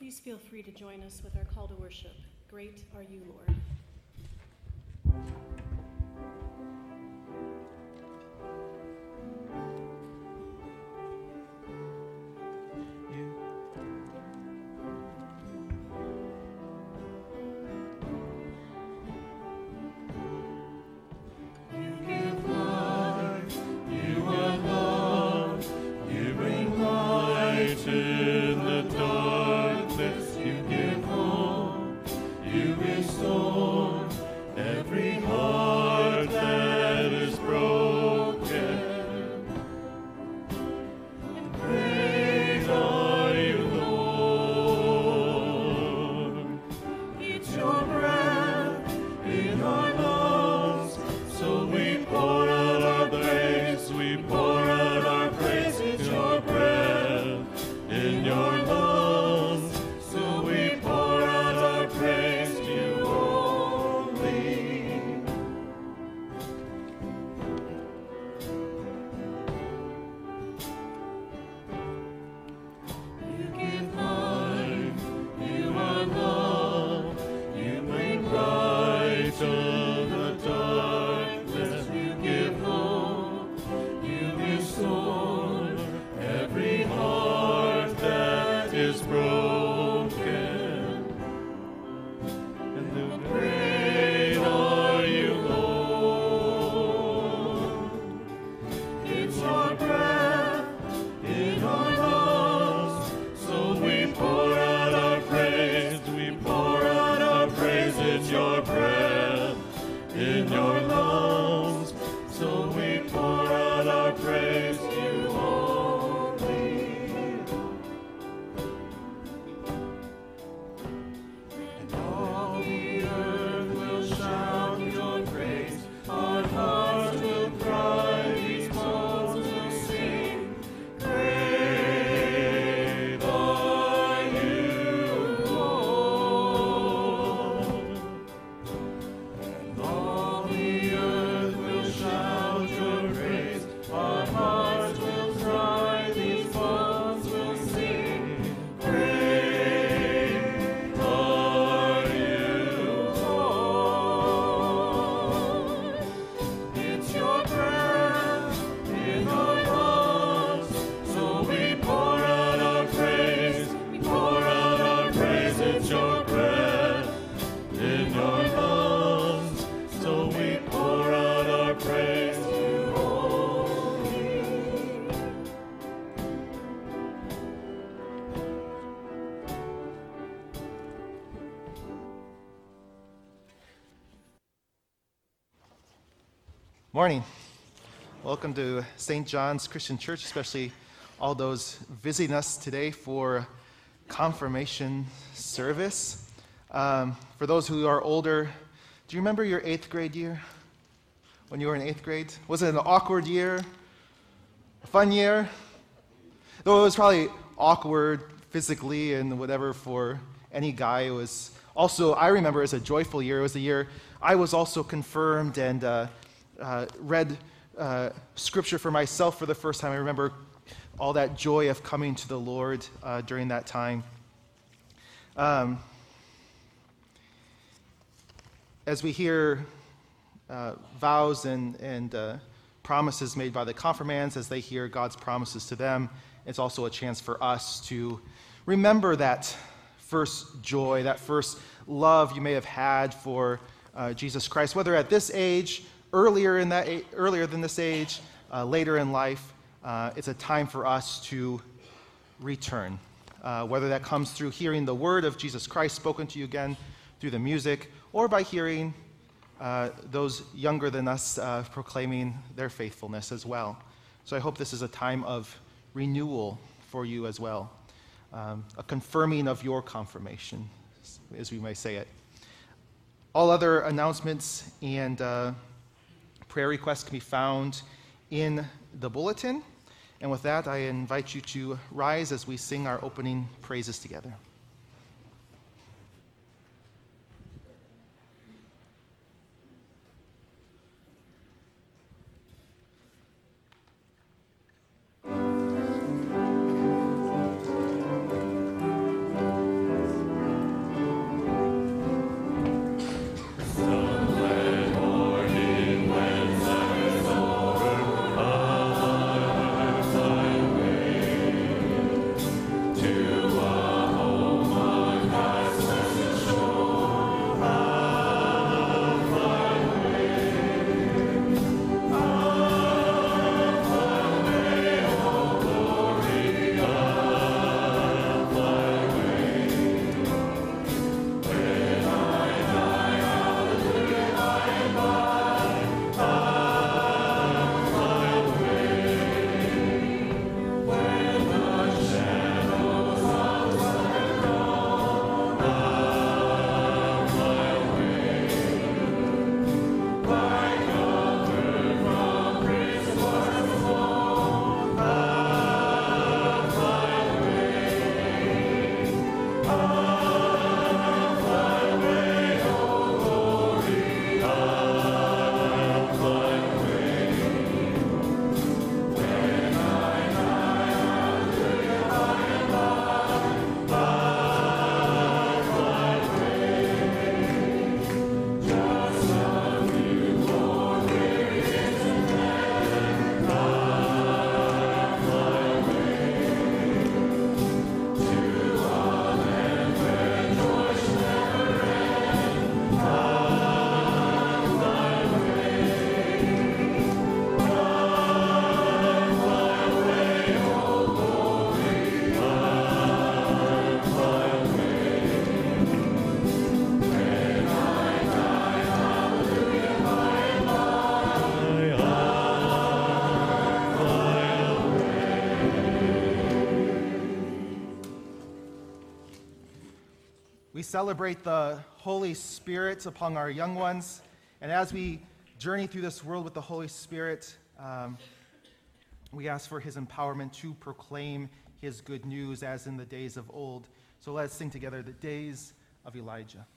Please feel free to join us with our call to worship. Great are you, Lord. Morning. Welcome to St. John's Christian Church, especially all those visiting us today for confirmation service. For those who are older, do you remember your 8th grade year? When you were in 8th grade? Was it an awkward year? A fun year? Though it was probably awkward physically and whatever for any guy, it was also, I remember, as a joyful year. It was the year I was also confirmed and read scripture for myself for the first time. I remember all that joy of coming to the Lord during that time. As we hear vows and promises made by the confirmands, as they hear God's promises to them, it's also a chance for us to remember that first joy, that first love you may have had for Jesus Christ, whether at this age, earlier than this age, later in life. It's a time for us to return, whether that comes through hearing the word of Jesus Christ spoken to you again through the music, or by hearing those younger than us proclaiming their faithfulness as well. So I hope this is a time of renewal for you as well, a confirming of your confirmation, as we may say it. All other announcements and prayer requests can be found in the bulletin. And with that, I invite you to rise as we sing our opening praises together. We celebrate the Holy Spirit upon our young ones. And as we journey through this world with the Holy Spirit, we ask for his empowerment to proclaim his good news as in the days of old. So let's sing together the days of Elijah.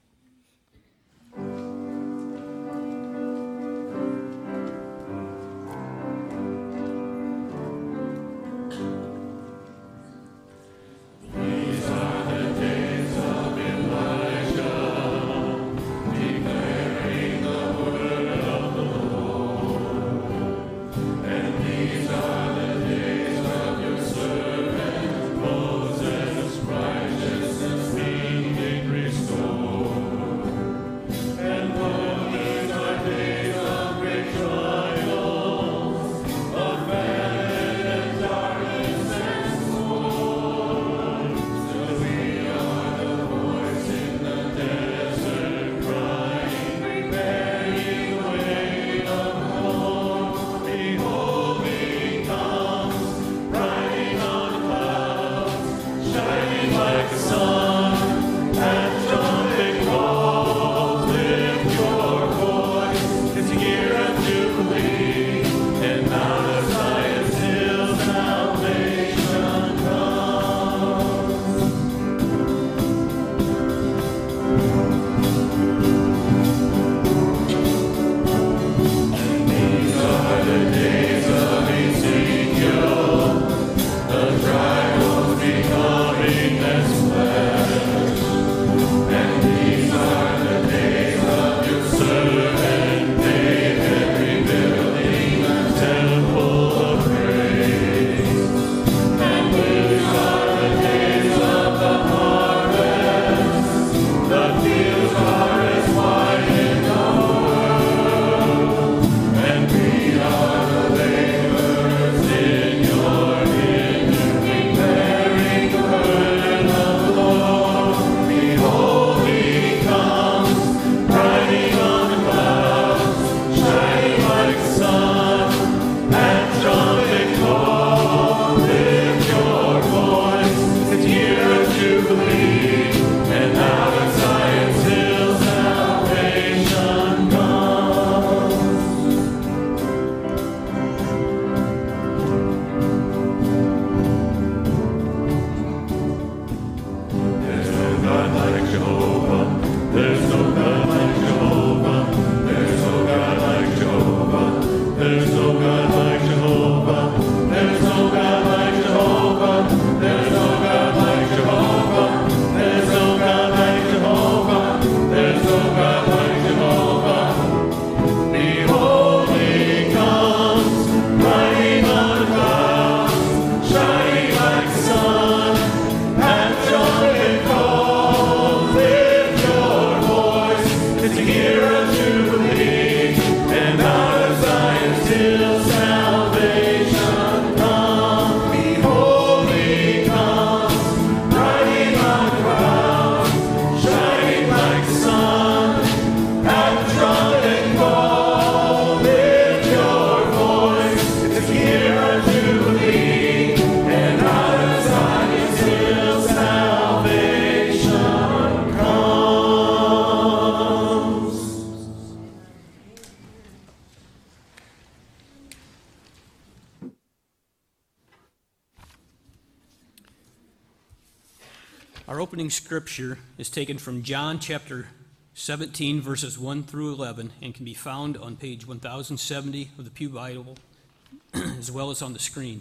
Our opening scripture is taken from John chapter 17, verses 1 through 11, and can be found on page 1070 of the Pew Bible, as well as on the screen.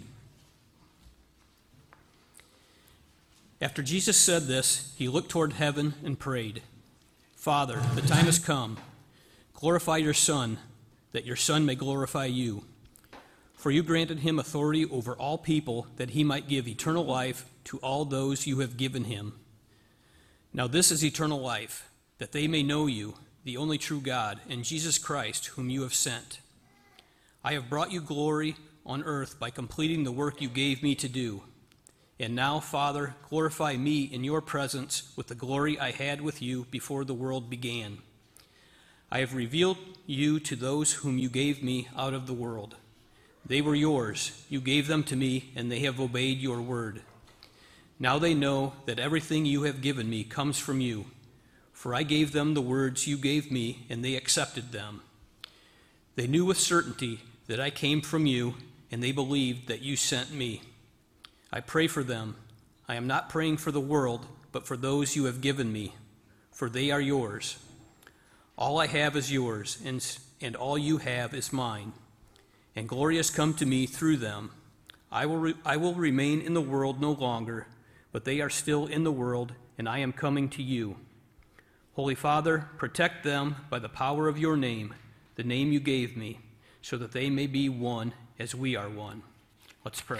After Jesus said this, he looked toward heaven and prayed, "Father, the time has come. Glorify your Son, that your Son may glorify you. For you granted him authority over all people, that he might give eternal life to all those you have given him. Now this is eternal life, that they may know you, the only true God, and Jesus Christ, whom you have sent. I have brought you glory on earth by completing the work you gave me to do. And now, Father, glorify me in your presence with the glory I had with you before the world began. I have revealed you to those whom you gave me out of the world. They were yours. You gave them to me, and they have obeyed your word. Now they know that everything you have given me comes from you, for I gave them the words you gave me, and they accepted them. They knew with certainty that I came from you, and they believed that you sent me. I pray for them. I am not praying for the world, but for those you have given me, for they are yours. All I have is yours, and all you have is mine, and glory has come to me through them. I will remain in the world no longer, but they are still in the world, and I am coming to you. Holy Father, protect them by the power of your name, the name you gave me, so that they may be one as we are one. Let's pray.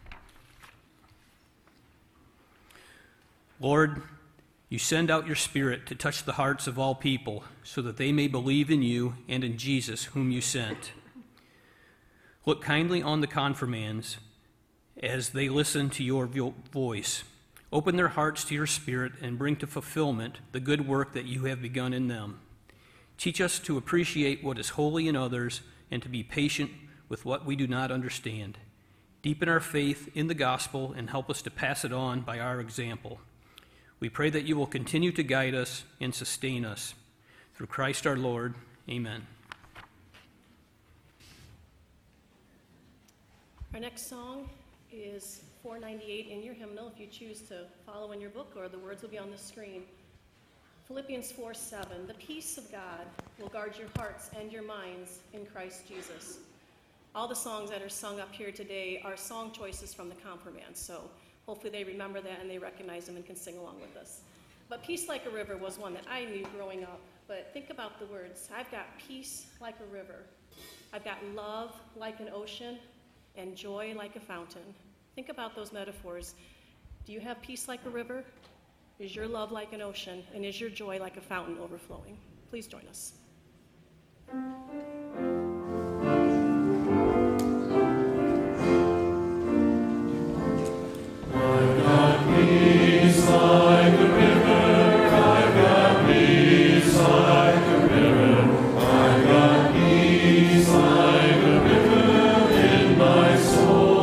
Lord, you send out your Spirit to touch the hearts of all people, so that they may believe in you and in Jesus, whom you sent. Look kindly on the confirmands as they listen to your voice. Open their hearts to your Spirit and bring to fulfillment the good work that you have begun in them. Teach us to appreciate what is holy in others and to be patient with what we do not understand. Deepen our faith in the gospel and help us to pass it on by our example. We pray that you will continue to guide us and sustain us. Through Christ our Lord, amen. Our next song is 498 in your hymnal, if you choose to follow in your book, or the words will be on the screen. Philippians 4:7, the peace of God will guard your hearts and your minds in Christ Jesus. All the songs that are sung up here today are song choices from the confirmands, so hopefully they remember that and they recognize them and can sing along with us. But Peace Like a River was one that I knew growing up, but think about the words. I've got peace like a river. I've got love like an ocean and joy like a fountain. Think about those metaphors. Do you have peace like a river? Is your love like an ocean? And is your joy like a fountain overflowing? Please join us. I've got peace like a river. I've got peace like a river. I've got peace like a river in my soul.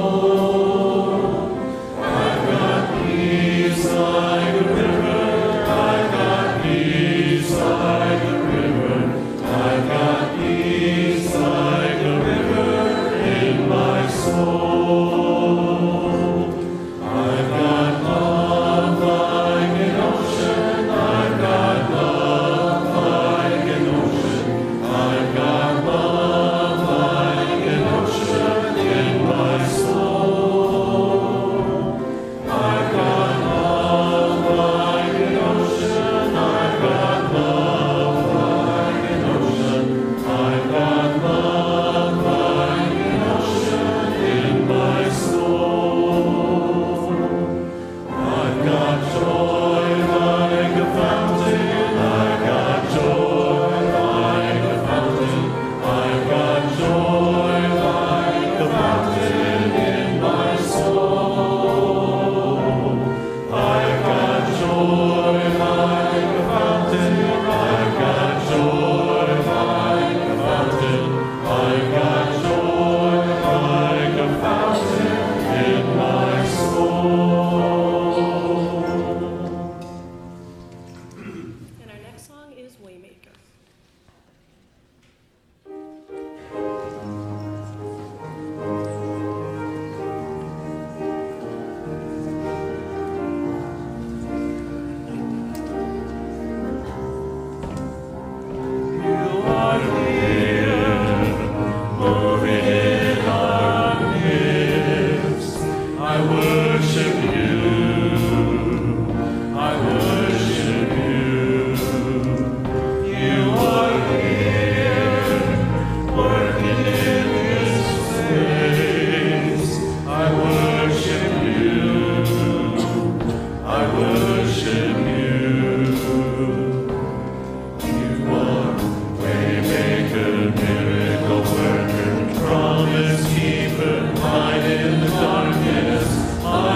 Like a river, I've got peace like a river. I've got peace like a river in my soul. I've got love like an ocean. I've got love like an ocean. I've got love like an ocean in my soul. I've got miracle worker, promise keeper, light in the darkness.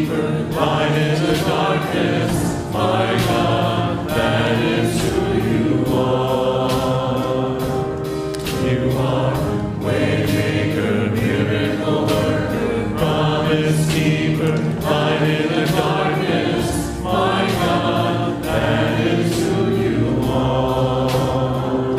keeper, light in the darkness, my God, that is who you are. You are waymaker, miracle worker, promise keeper, light in the darkness, my God, that is who you are.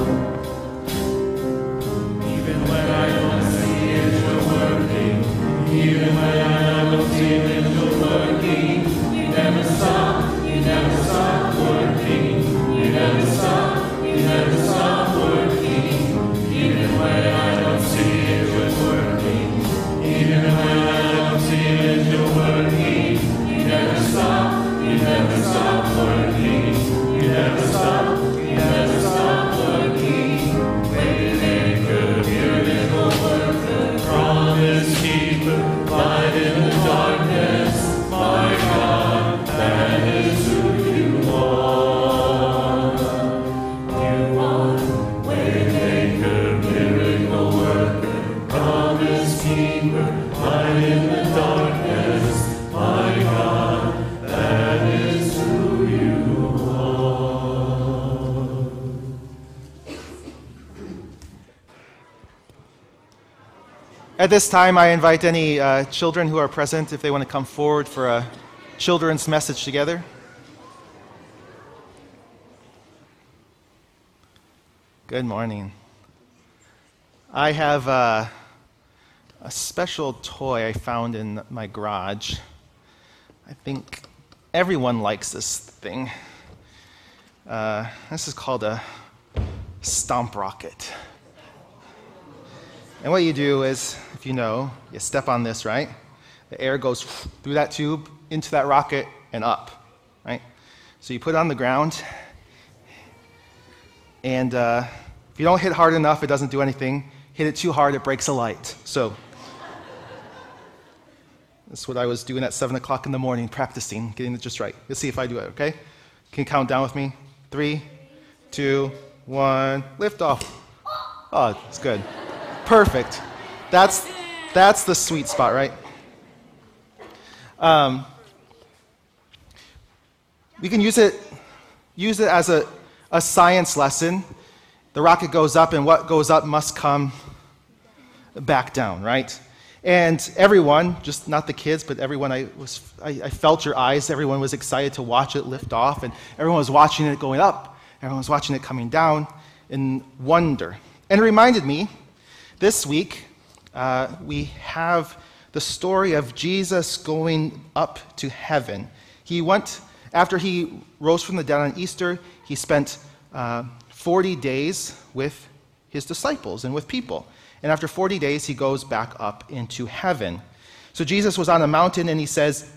Even when I don't see it, you're working. Even when I don't feel it, you're working. You never stop working. You never stop working. Even when I don't see it, you're working. Even when I don't feel it, you're working. You never stop working. You never stop working. Waymaker, miracle worker, promise keeper, light in the darkness, my God, that is who you are. You are waymaker, miracle worker, promise keeper, light in the darkness, my God, that is who you are. At this time, I invite any children who are present if they want to come forward for a children's message together. Good morning. I have a special toy I found in my garage. I think everyone likes this thing. This is called a stomp rocket. And what you do is, if you know, you step on this, right? The air goes through that tube, into that rocket, and up, right? So you put it on the ground, and if you don't hit hard enough, it doesn't do anything. Hit it too hard, it breaks a light. So that's what I was doing at 7 o'clock in the morning, practicing, getting it just right. Let's see if I do it, okay? Can you count down with me? 3, 2, 1, lift off. Oh, it's good. Perfect. That's the sweet spot, right? We can use it as a science lesson. The rocket goes up, and what goes up must come back down, right? And everyone, just not the kids, but everyone, I felt your eyes. Everyone was excited to watch it lift off, and everyone was watching it going up. Everyone was watching it coming down in wonder. And it reminded me, this week, we have the story of Jesus going up to heaven. He went, after he rose from the dead on Easter, he spent 40 days with his disciples and with people. And after 40 days, he goes back up into heaven. So Jesus was on a mountain, and he says,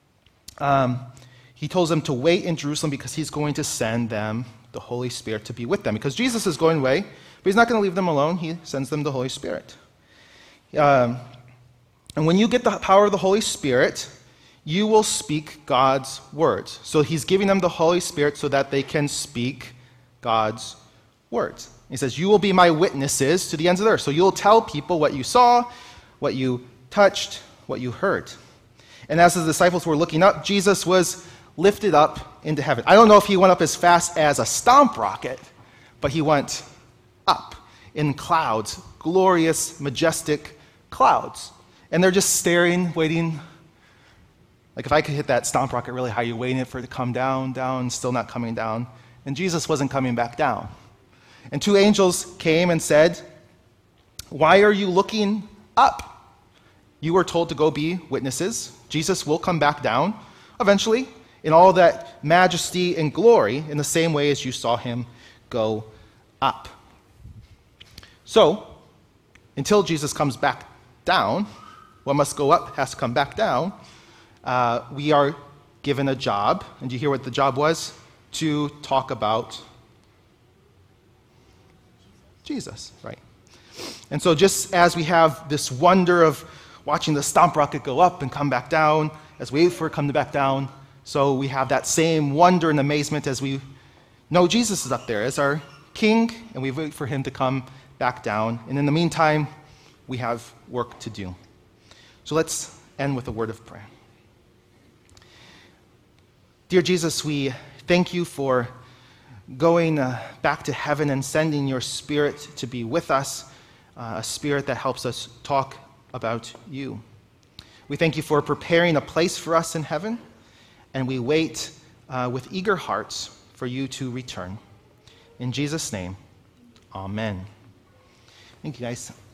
he tells them to wait in Jerusalem because he's going to send them the Holy Spirit to be with them. Because Jesus is going away, but he's not going to leave them alone. He sends them the Holy Spirit. And when you get the power of the Holy Spirit, you will speak God's words. So he's giving them the Holy Spirit so that they can speak God's words. He says, you will be my witnesses to the ends of the earth. So you'll tell people what you saw, what you touched, what you heard. And as the disciples were looking up, Jesus was lifted up into heaven. I don't know if he went up as fast as a stomp rocket, but he went up in clouds, glorious, majestic clouds. And they're just staring, waiting. Like if I could hit that stomp rocket really high, you're waiting for it to come down, still not coming down. And Jesus wasn't coming back down. And 2 angels came and said, why are you looking up? You were told to go be witnesses. Jesus will come back down eventually in all that majesty and glory in the same way as you saw him go up. So, until Jesus comes back down, what must go up has to come back down. We are given a job, and do you hear what the job was? To talk about Jesus, right? And so just as we have this wonder of watching the stomp rocket go up and come back down, as we wait for it to come back down, so we have that same wonder and amazement as we know Jesus is up there as our King, and we wait for him to come back down. And in the meantime, we have work to do. So let's end with a word of prayer. Dear Jesus, we thank you for going back to heaven and sending your Spirit to be with us, a Spirit that helps us talk about you. We thank you for preparing a place for us in heaven, and we wait with eager hearts for you to return. In Jesus' name, amen. Thank you, guys.